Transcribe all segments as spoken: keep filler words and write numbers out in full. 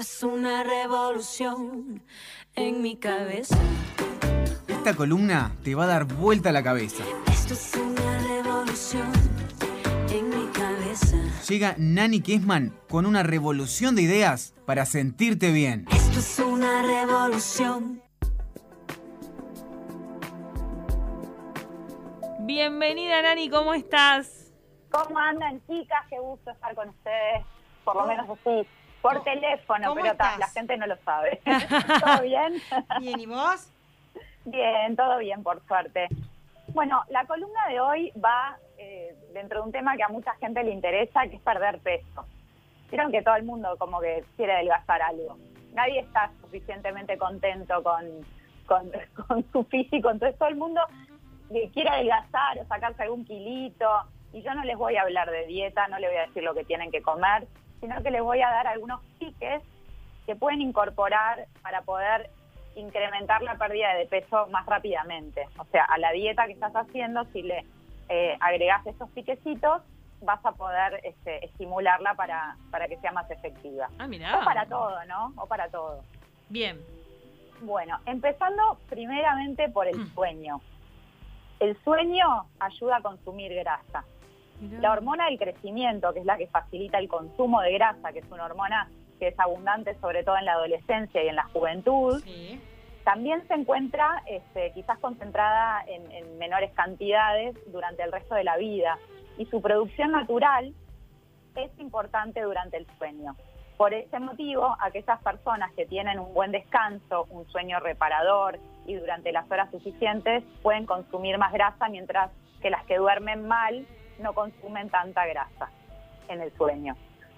Esto es una revolución en mi cabeza. Esta columna te va a dar vuelta a la cabeza. Esto es una revolución en mi cabeza. Llega Nani Kessman con una revolución de ideas para sentirte bien. Esto es una revolución. Bienvenida, Nani, ¿cómo estás? ¿Cómo andan, chicas? Qué gusto estar con ustedes, por lo menos así, por teléfono, pero ta, la gente no lo sabe. ¿Todo bien? Bien, ¿y vos? Bien, todo bien, por suerte. Bueno, la columna de hoy va eh, dentro de un tema que a mucha gente le interesa, que es perder peso. Vieron que todo el mundo como que quiere adelgazar algo. Nadie está suficientemente contento con, con, con su físico, entonces todo el mundo quiere adelgazar o sacarse algún kilito. Y yo no les voy a hablar de dieta, no les voy a decir lo que tienen que comer, sino que les voy a dar algunos piques que pueden incorporar para poder incrementar la pérdida de peso más rápidamente. O sea, a la dieta que estás haciendo, si le eh, agregás esos piquecitos, vas a poder este, estimularla para, para que sea más efectiva. Ah, mirá. O para todo, ¿no? O para todo. Bien. Bueno, empezando primeramente por el sueño. El sueño ayuda a consumir grasa. Mirá. La hormona del crecimiento, que es la que facilita el consumo de grasa, que es una hormona que es abundante sobre todo en la adolescencia y en la juventud, sí. También se encuentra este, quizás concentrada en, en menores cantidades durante el resto de la vida. Y su producción natural es importante durante el sueño. Por ese motivo, aquellas personas que tienen un buen descanso, un sueño reparador y durante las horas suficientes pueden consumir más grasa, mientras que las que duermen mal no consumen tanta grasa en el sueño.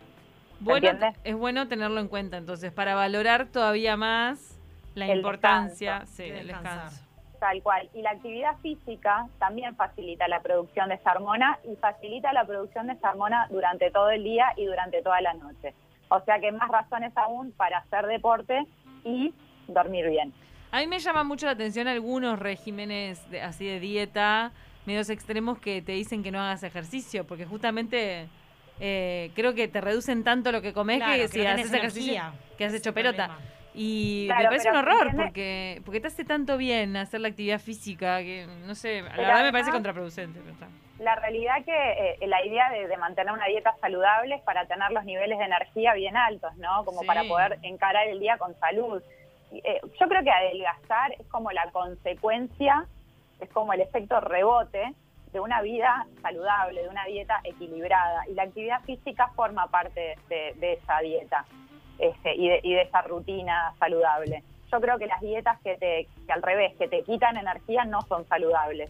Bueno, es bueno tenerlo en cuenta entonces para valorar todavía más la el importancia descanso, sí, del descanso. Tal cual. Y la actividad física también facilita la producción de esa hormona y facilita la producción de esa hormona durante todo el día y durante toda la noche. O sea que más razones aún para hacer deporte y dormir bien. A mí me llama mucho la atención algunos regímenes de, así de dieta, medios extremos que te dicen que no hagas ejercicio, porque justamente eh, creo que te reducen tanto lo que comes claro, que, que si no haces ejercicio energía, que has hecho pelota. Problema. Y claro, me parece un horror tiene... porque porque te hace tanto bien hacer la actividad física que, no sé, la pero verdad además, me parece contraproducente. Pero está. La realidad que eh, la idea de, de mantener una dieta saludable es para tener los niveles de energía bien altos, ¿no? Como sí. Para poder encarar el día con salud. Eh, yo creo que adelgazar es como la consecuencia, es como el efecto rebote de una vida saludable, de una dieta equilibrada. Y la actividad física forma parte de, de esa dieta este, y, de, y de esa rutina saludable. Yo creo que las dietas que, te, que al revés, que te quitan energía, no son saludables.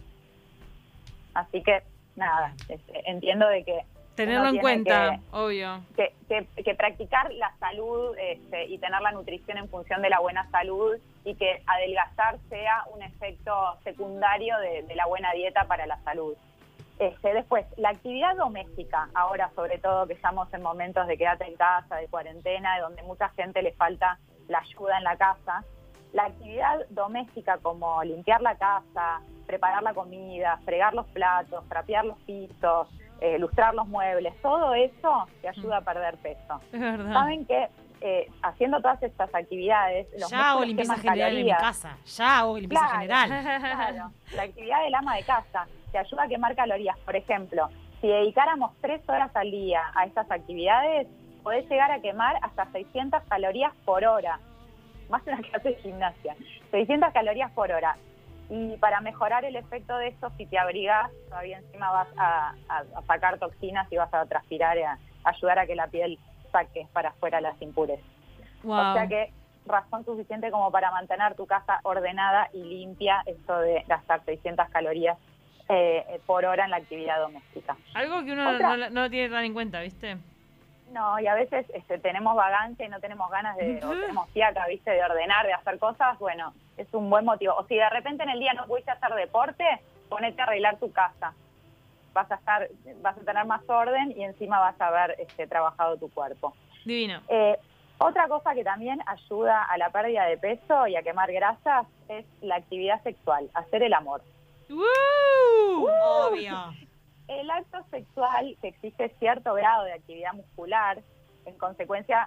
Así que, nada, este, entiendo de que... Tenerlo en cuenta, que, obvio. Que, que, que practicar la salud este, y tener la nutrición en función de la buena salud y que adelgazar sea un efecto secundario de, de la buena dieta para la salud. Este, después, la actividad doméstica, ahora sobre todo que estamos en momentos de quédate en casa, de cuarentena, de donde mucha gente le falta la ayuda en la casa, la actividad doméstica como limpiar la casa, preparar la comida, fregar los platos, trapear los pisos, eh, lustrar los muebles, todo eso te ayuda a perder peso. Es verdad. Saben que eh, haciendo todas estas actividades... Los ya hago limpieza general calorías, en mi casa, ya hago limpieza claro, general. Claro, la actividad del ama de casa te ayuda a quemar calorías. Por ejemplo, si dedicáramos tres horas al día a estas actividades, podés llegar a quemar hasta seiscientas calorías por hora. Más de una clase de gimnasia. seiscientas calorías por hora. Y para mejorar el efecto de eso, si te abrigás, todavía encima vas a, a, a sacar toxinas y vas a transpirar y a, a ayudar a que la piel saque para afuera las impurezas. Wow. O sea que razón suficiente como para mantener tu casa ordenada y limpia, esto de gastar seiscientas calorías eh, por hora en la actividad doméstica. Algo que uno no, no lo tiene tan en cuenta, ¿viste? No, y a veces este, tenemos vagancia y no tenemos ganas de, uh-huh. o tenemos fiaca, ¿viste? De ordenar, de hacer cosas, bueno, es un buen motivo. O si de repente en el día no pudiste hacer deporte, ponete a arreglar tu casa. Vas a estar, vas a tener más orden y encima vas a haber este, trabajado tu cuerpo. Divino. Eh, otra cosa que también ayuda a la pérdida de peso y a quemar grasas es la actividad sexual, hacer el amor. ¡Uh! ¡Uh! Obvio. El acto sexual, que existe cierto grado de actividad muscular, en consecuencia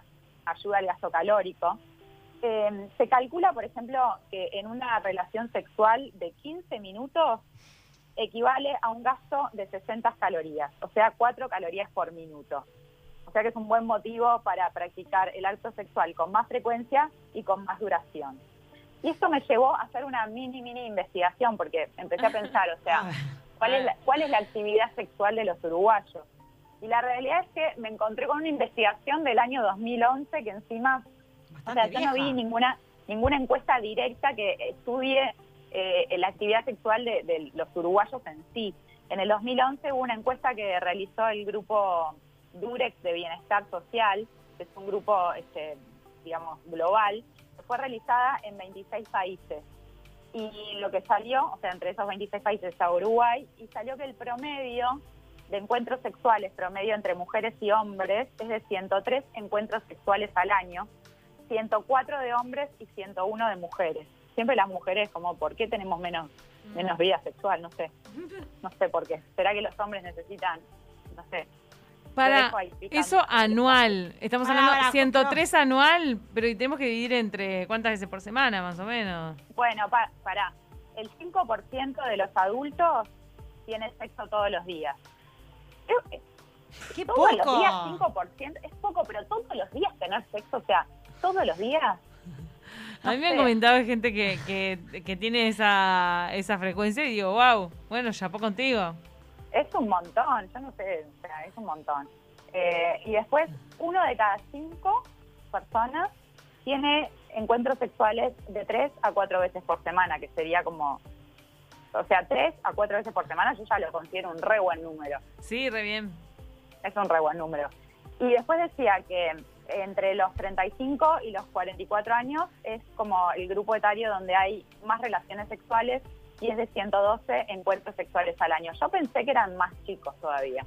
ayuda al gasto calórico. Eh, se calcula, por ejemplo, que en una relación sexual de quince minutos equivale a un gasto de sesenta calorías, o sea, cuatro calorías por minuto. O sea que es un buen motivo para practicar el acto sexual con más frecuencia y con más duración. Y esto me llevó a hacer una mini, mini investigación, porque empecé a pensar, o sea, ¿cuál es la, cuál es la actividad sexual de los uruguayos? Y la realidad es que me encontré con una investigación del año dos mil once que encima, o sea, yo no vi ninguna, ninguna encuesta directa que estudie eh, la actividad sexual de, de los uruguayos en sí. En el dos mil once hubo una encuesta que realizó el grupo Durex de Bienestar Social, que es un grupo, este, digamos, global, que fue realizada en veintiséis países. Y lo que salió, o sea, entre esos veintiséis países está Uruguay, y salió que el promedio de encuentros sexuales, promedio entre mujeres y hombres, es de ciento tres encuentros sexuales al año, ciento cuatro de hombres y ciento uno de mujeres. Siempre las mujeres, como, ¿por qué tenemos menos, menos vida sexual? No sé. No sé por qué. ¿Será que los hombres necesitan, no sé? Para eso anual. Estamos hablando de ciento tres anual, pero tenemos que dividir entre cuántas veces por semana, más o menos. Bueno, pa, para. El cinco por ciento de los adultos tiene sexo todos los días. ¡Qué todos poco! Los días, cinco por ciento. Es poco, pero todos los días tener sexo, o sea, todos los días. No a mí me sé. Han comentado gente que, que, que tiene esa, esa frecuencia y digo, wow, bueno, chapó contigo. Es un montón, yo no sé, o sea, es un montón. Eh, y después, uno de cada cinco personas tiene encuentros sexuales de tres a cuatro veces por semana, que sería como, o sea, tres a cuatro veces por semana, yo ya lo considero un re buen número. Sí, re bien. Es un re buen número. Y después decía que entre los treinta y cinco y los cuarenta y cuatro años es como el grupo etario donde hay más relaciones sexuales, y es de ciento doce encuentros sexuales al año. Yo pensé que eran más chicos todavía.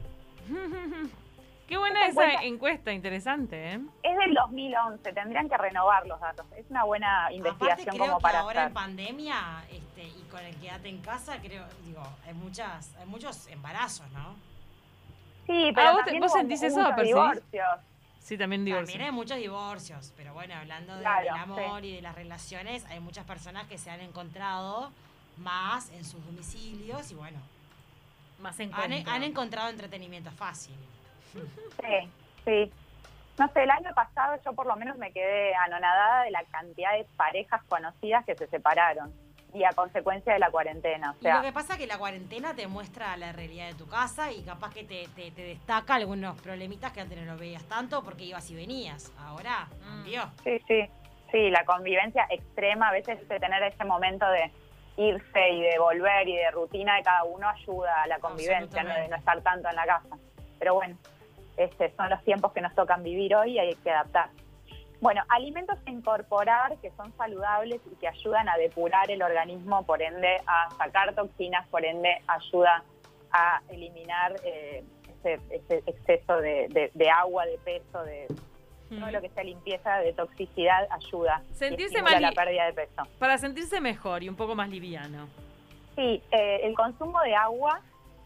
Qué buena esa encuesta, encuesta, interesante, ¿eh? Es del dos mil once, tendrían que renovar los datos. Es una buena investigación. Aparte, creo como que para ahora hacer. En pandemia este, y con el quédate en casa, creo, digo, hay muchas, hay muchos embarazos, ¿no? Sí, pero ah, ¿vos, también ¿vos hubo sentís eso, muchos Percy? divorcios. Sí, también divorcios. También hay muchos divorcios, pero bueno, hablando de, Claro, del amor sí. y de las relaciones, hay muchas personas que se han encontrado más en sus domicilios y bueno, más han, encuentro. han encontrado entretenimiento fácil. Sí, sí. No sé, el año pasado yo por lo menos me quedé anonadada de la cantidad de parejas conocidas que se separaron y a consecuencia de la cuarentena. O sea, y lo que pasa es que la cuarentena te muestra la realidad de tu casa y capaz que te, te, te destaca algunos problemitas que antes no lo veías tanto porque ibas y venías. Ahora cambió. Sí, sí, sí, la convivencia extrema, a veces de tener ese momento de irse y de volver y de rutina de cada uno ayuda a la convivencia, no de no estar tanto en la casa. Pero bueno, este, son los tiempos que nos tocan vivir hoy y hay que adaptar. Bueno, alimentos a incorporar que son saludables y que ayudan a depurar el organismo, por ende a sacar toxinas, por ende ayuda a eliminar eh, ese, ese exceso de, de, de agua, de peso, de mm. todo lo que sea limpieza, de toxicidad, ayuda sentirse y más a la pérdida de peso. Para sentirse mejor y un poco más liviano. Sí, eh, el consumo de agua,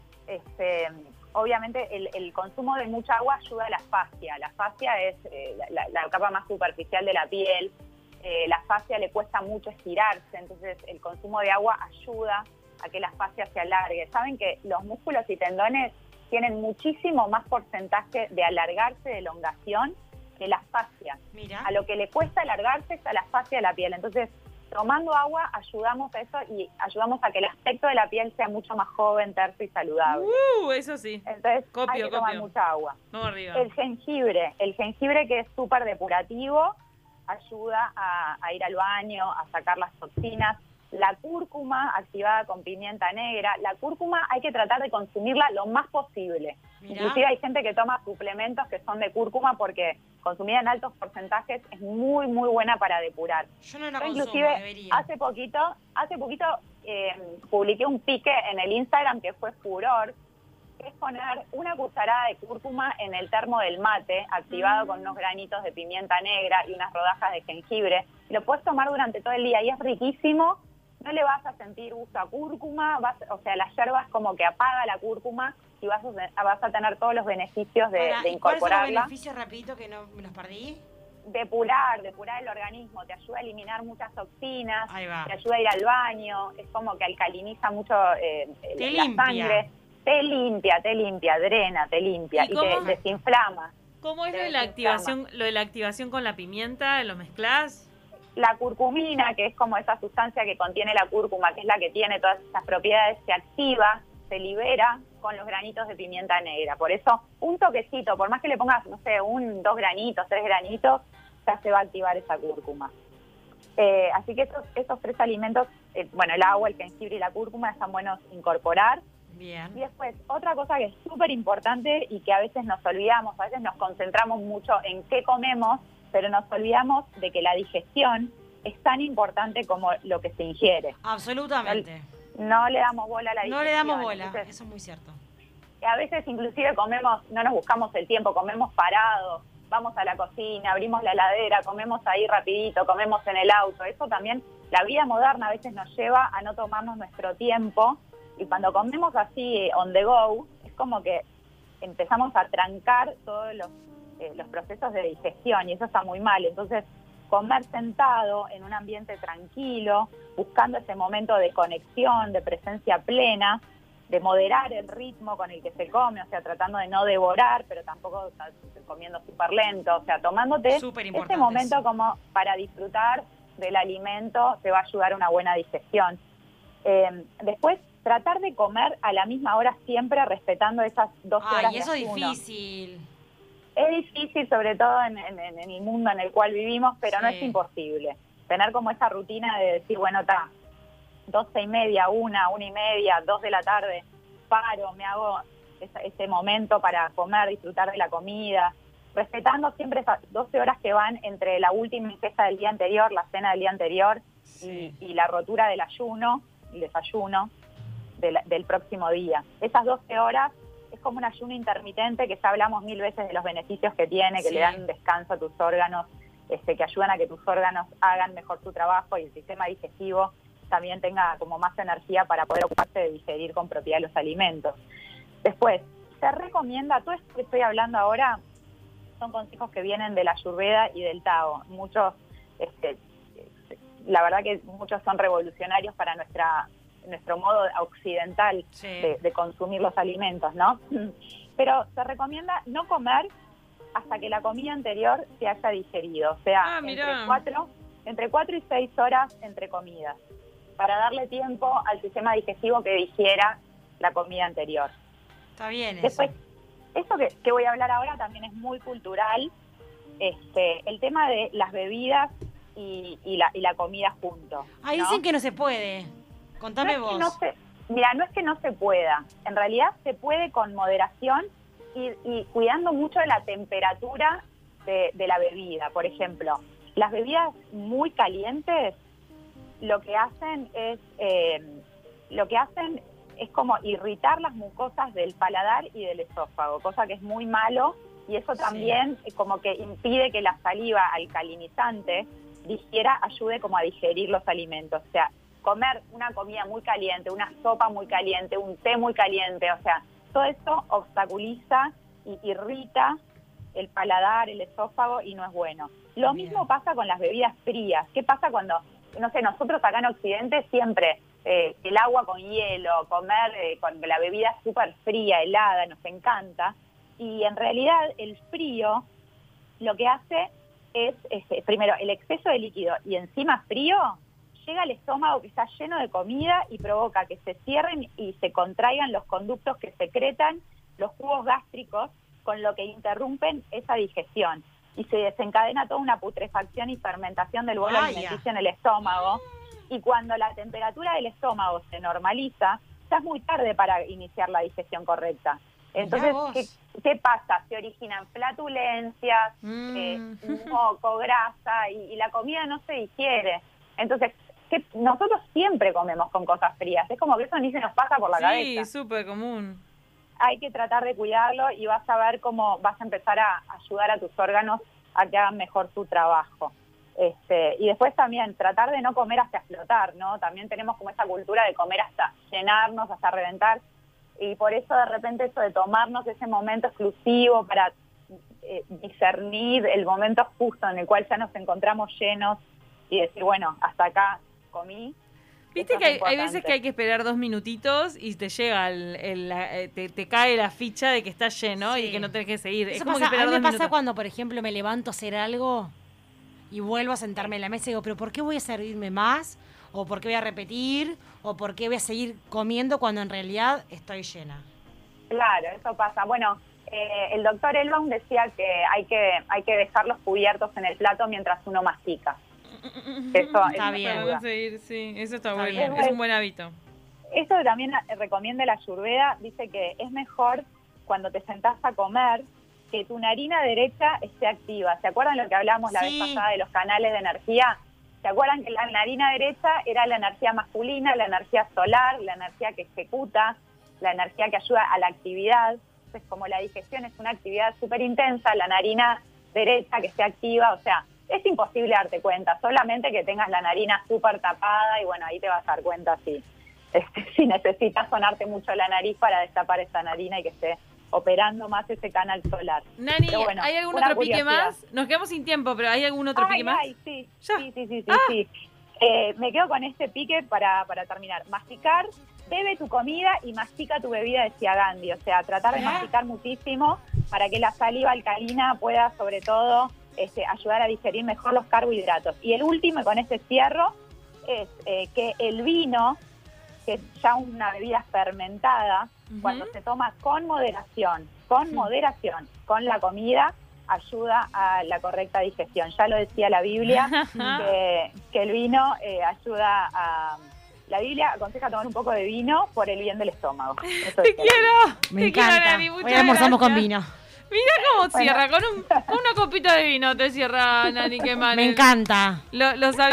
este, obviamente el, el consumo de mucha agua ayuda a la fascia. La fascia es eh, la, la capa más superficial de la piel. Eh, la fascia le cuesta mucho estirarse, entonces el consumo de agua ayuda a que la fascia se alargue. Saben que los músculos y tendones tienen muchísimo más porcentaje de alargarse, de elongación, que la fascia. Mira. A lo que le cuesta alargarse es a la fascia de la piel. Entonces, tomando agua ayudamos a eso y ayudamos a que el aspecto de la piel sea mucho más joven, terso y saludable. Uh, eso sí. Entonces copio, hay que copio. tomar mucha agua. Vamos arriba. El jengibre, el jengibre que es súper depurativo, ayuda a, a ir al baño, a sacar las toxinas. La cúrcuma activada con pimienta negra, la cúrcuma hay que tratar de consumirla lo más posible. Mirá. Inclusive hay gente que toma suplementos que son de cúrcuma porque consumida en altos porcentajes es muy muy buena para depurar. Yo no la Yo consumo, inclusive debería. hace poquito, hace poquito eh, publiqué un pique en el Instagram que fue furor, que es poner una cucharada de cúrcuma en el termo del mate, activado mm. con unos granitos de pimienta negra y unas rodajas de jengibre. Y lo puedes tomar durante todo el día y es riquísimo. No le vas a sentir gusto a cúrcuma, vas, o sea, la yerba es como que apaga la cúrcuma y vas a, vas a tener todos los beneficios de, Ahora, de incorporarla. ¿Cuáles son los beneficios, rapidito, que no me los perdí? depurar, depurar el organismo, te ayuda a eliminar muchas toxinas, Ahí va. te ayuda a ir al baño, es como que alcaliniza mucho eh, Te la limpia. sangre, te limpia, te limpia, drena, te limpia ¿Y y, cómo? te desinflama. ¿Cómo es lo Te de la desinflama. activación, lo de la activación con la pimienta? ¿Lo mezclás? La curcumina, que es como esa sustancia que contiene la cúrcuma, que es la que tiene todas esas propiedades, se activa, se libera con los granitos de pimienta negra. Por eso, un toquecito, por más que le pongas, no sé, un, dos granitos, tres granitos, ya se va a activar esa cúrcuma. Eh, así que estos, estos tres alimentos, eh, bueno, el agua, el jengibre y la cúrcuma, están buenos incorporar. Bien. Y después, otra cosa que es súper importante y que a veces nos olvidamos, a veces nos concentramos mucho en qué comemos, pero nos olvidamos de que la digestión es tan importante como lo que se ingiere. Absolutamente. No le damos bola a la digestión. No le damos bola, Entonces, eso es muy cierto. a veces inclusive comemos, no nos buscamos el tiempo, comemos parados, vamos a la cocina, abrimos la heladera, comemos ahí rapidito, comemos en el auto. Eso también, la vida moderna a veces nos lleva a no tomarnos nuestro tiempo, y cuando comemos así on the go, es como que empezamos a trancar todos los, eh, los procesos de digestión, y eso está muy mal. Entonces, comer sentado en un ambiente tranquilo, buscando ese momento de conexión, de presencia plena, de moderar el ritmo con el que se come, o sea, tratando de no devorar, pero tampoco comiendo súper lento, o sea, tomándote ese momento como para disfrutar del alimento, te va a ayudar a una buena digestión. Eh, después, tratar de comer a la misma hora siempre, respetando esas doce Ay, horas de eso es ayuno. difícil. Es difícil, sobre todo en, en, en el mundo en el cual vivimos, pero Sí. no es imposible. Tener como esa rutina de decir, bueno, está, doce y media, una, una y media, dos de la tarde, paro, me hago ese, ese momento para comer, disfrutar de la comida, respetando siempre esas doce horas que van entre la última ingesta del día anterior, la cena del día anterior, Sí. y, y la rotura del ayuno, el desayuno del, del próximo día. Esas doce horas es como un ayuno intermitente, que ya hablamos mil veces de los beneficios que tiene, que Sí. le dan un descanso a tus órganos, este, que ayudan a que tus órganos hagan mejor su trabajo y el sistema digestivo también tenga como más energía para poder ocuparse de digerir con propiedad los alimentos. Después, se recomienda, todo esto que estoy hablando ahora son consejos que vienen de la Ayurveda y del Tao. Muchos, este, la verdad que muchos son revolucionarios para nuestra nuestro modo occidental Sí. de, de consumir los alimentos, ¿no? Pero se recomienda no comer hasta que la comida anterior se haya digerido, o sea, Ah, entre mirá. cuatro, entre cuatro y seis horas entre comidas, para darle tiempo al sistema digestivo que digiera la comida anterior. Está bien eso. Después, esto que, que voy a hablar ahora también es muy cultural, este, el tema de las bebidas y, y, la, y la comida juntos. Ahí ¿no? dicen que no se puede. Contame No es que vos. no se, mira, no es que no se pueda, en realidad se puede con moderación y, y cuidando mucho de la temperatura de, de la bebida. Por ejemplo, las bebidas muy calientes lo que hacen es eh, lo que hacen es como irritar las mucosas del paladar y del esófago, cosa que es muy malo, y eso también sí. como que impide que la saliva alcalinizante digiera, ayude como a digerir los alimentos. O sea, comer una comida muy caliente, una sopa muy caliente, un té muy caliente, o sea, todo eso obstaculiza y irrita el paladar, el esófago, y no es bueno. Lo Bien. mismo pasa con las bebidas frías. ¿Qué pasa cuando, no sé, nosotros acá en Occidente siempre eh, el agua con hielo, comer eh, con la bebida súper fría, helada, nos encanta, y en realidad el frío lo que hace es, es, primero, el exceso de líquido, y encima frío, llega al estómago que está lleno de comida y provoca que se cierren y se contraigan los conductos que secretan los jugos gástricos, con lo que interrumpen esa digestión. Y se desencadena toda una putrefacción y fermentación del bolo alimenticio en el estómago. Y cuando la temperatura del estómago se normaliza, ya es muy tarde para iniciar la digestión correcta. Entonces, ¿qué, ¿qué pasa? Se originan flatulencias, mm. eh, moco, grasa, y, y la comida no se digiere. Entonces, que nosotros siempre comemos con cosas frías. Es como que eso ni se nos pasa por la sí, cabeza. Sí, súper común. Hay que tratar de cuidarlo y vas a ver cómo vas a empezar a ayudar a tus órganos a que hagan mejor su trabajo. Este, y después también tratar de no comer hasta explotar, ¿no? También tenemos como esa cultura de comer hasta llenarnos, hasta reventar. Y por eso de repente eso de tomarnos ese momento exclusivo para eh, discernir el momento justo en el cual ya nos encontramos llenos y decir, bueno, hasta acá comí. Viste que hay, hay veces que hay que esperar dos minutitos y te llega, el, el, la, te, te cae la ficha de que está lleno sí. y que no tenés que seguir. Eso es como pasa, que a mí me pasa minutos. cuando, por ejemplo, me levanto a hacer algo y vuelvo a sentarme en la mesa y digo, ¿pero por qué voy a servirme más? ¿O por qué voy a repetir? ¿O por qué voy a seguir comiendo cuando en realidad estoy llena? Claro, eso pasa. Bueno, eh, el doctor Elbaum decía que hay que hay que dejar los cubiertos en el plato mientras uno mastica. Eso está es bien. Vamos a seguir, sí, eso está, está bueno, bien. es un buen hábito. Eso también recomienda la Ayurveda, dice que es mejor cuando te sentás a comer que tu narina derecha esté activa. ¿Se acuerdan lo que hablábamos la sí. vez pasada de los canales de energía? ¿Se acuerdan que la narina derecha era la energía masculina, la energía solar, la energía que ejecuta, la energía que ayuda a la actividad? Entonces, como la digestión es una actividad súper intensa, la narina derecha que esté activa, o sea, es imposible darte cuenta, solamente que tengas la narina súper tapada y bueno, ahí te vas a dar cuenta si, este, si necesitas sonarte mucho la nariz para destapar esa narina y que esté operando más ese canal solar. Nani, bueno, ¿hay algún otro pique más? Nos quedamos sin tiempo, pero ¿hay algún otro ay, pique más? Ay, sí, ¿Ya? sí, sí, sí, sí, Ah. sí. Eh, me quedo con este pique para, para terminar. Masticar, bebe tu comida y mastica tu bebida, decía Gandhi. O sea, tratar de ¿Eh? masticar muchísimo para que la saliva alcalina pueda, sobre todo, este, ayudar a digerir mejor los carbohidratos. Y el último, y con este cierro, es eh, que el vino, que es ya una bebida fermentada, uh-huh. cuando se toma con moderación, con uh-huh. moderación, con la comida, ayuda a la correcta digestión. Ya lo decía la Biblia, que, que el vino eh, ayuda a... La Biblia aconseja tomar un poco de vino por el bien del estómago. Eso ¡Te es quiero! Me te encanta. Quiero, Nani, muchas Hoy almorzamos gracias. con vino. Mira cómo Bueno. cierra, con, un, con una copita de vino te cierra, Nani, qué mal. Me encanta. Lo, los